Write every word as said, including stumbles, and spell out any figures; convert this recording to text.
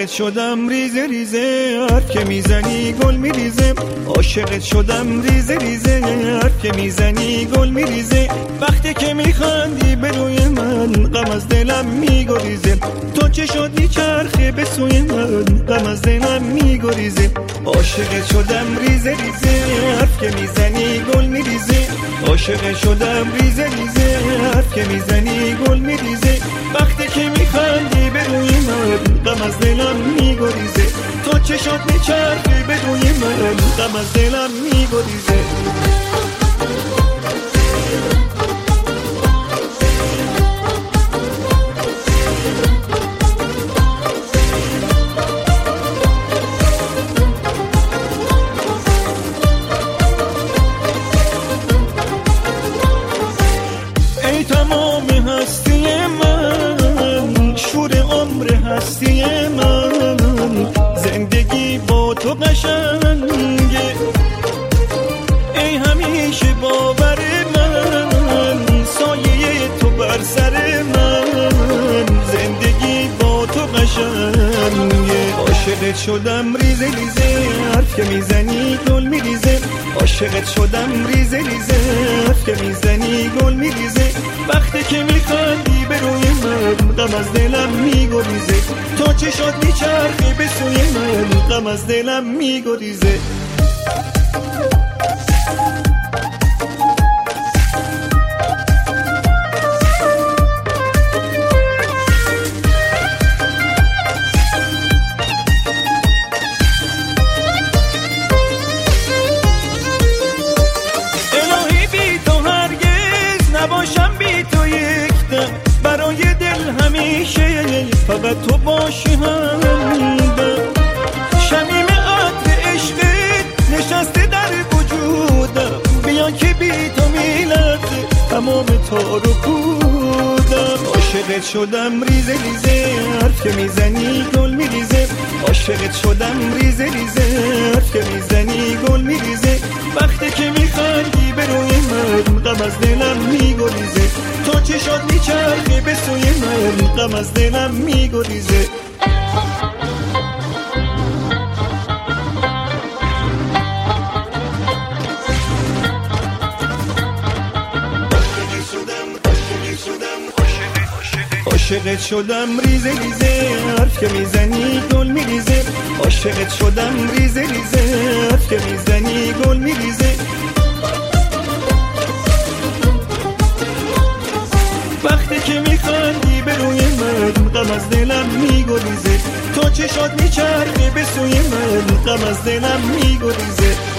عاشقت شدم ریزه ریزه، حرف که میزنی گل میریزه. عاشقت شدم ریزه ریزه، حرف که میزنی گل میریزه. وقتی که میخندی به روی من، غم از دلم میگریزه. تو چه شد میچرخه به سوی من، غم از دلم میگریزه. عاشقت شدم ریزه ریزه، حرف که میزنی گل میریزه. عاشقت شدم ریزه ریزه، حرف که میزنی گل میریزه. وقتی که میخندی به روی من، غم از دلم میگریزه. تو چه شد میچرخی به روی من، غم از دلم میگریزه. ای تمام هستی من، شور عمر هستی من، زندگی با تو قشنگه. ای همیشه باور من، سایه تو بر سر من، زندگی با تو قشنگه. عاشقت شدم ریزه ریزه، حرف که میزنی گل میریزه. عاشقت شدم ریزه ریزه، حرف که میزنی گل میریزه. وقتی که میخندی به روی من، غم از دلم میگریزه. تو چه شد میچرخی به سوی من، غم از دلم میگریزه. نباشم بی تو یک دم، برای دل همیشه فقط تو باشی همدم. شمیم عطر عشقت نشسته در وجودم، بیا که بی تو میلرزه تمام تار و پودم. عاشقت شدم ریزه ریزه، حرف که میزنی گل میریزه. عاشقت شدم ریزه ریزه، حرف که میزنی گل میریزه. وقتی که میخندی به روی من، غم از دلم میگریزه. تو چه شد میچرخی به سوی من، غم از دلم میگریزه. عاشقت شدم ریزه ریزه، حرف که میزنی گل میریزه. عاشقت شدم ریزه ریزه، حرف که میزنی گل میریزه. وقتی که میخندی به روی من، غم از دلم میگریزه. تو چه شد میچرخی به سوی من، غم از دلم میگریزه.